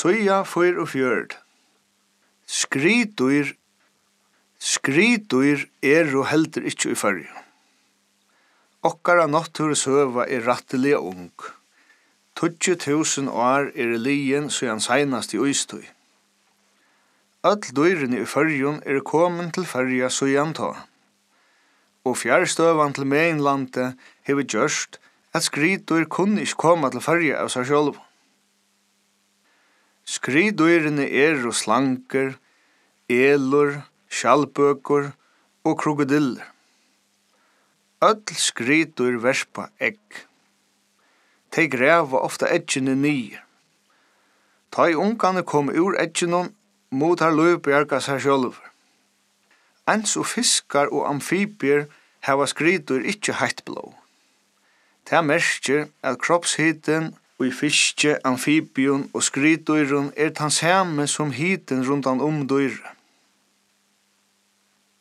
Søya 44. Skriðdýr og heldur ikke i førje. Okkara náttúrusøva rattelig ung. 20.000 år lijen siden seinast i Øystøy. Öll dyrene i førjen kommet til førja siden ta. Og fjærstøvan til Mainlandet hever gjørst at skriðdýr kunne ikke komme til førja av seg selv. Skriðdyrene slanker, elur, skjaldbøkur og krokodiller. Öll skriðdýr verspa egg. De greva ofta eggene nye. Ta i ungane kom ur eggene mot her løybjerga seg sjølver. Ens og fiskar og amfibier hava skriðdýr ikkje heitt blå. Det merker at kroppshiten og i fiske, amfibion og skriðdýren tan samme som hiten rundt om dyret.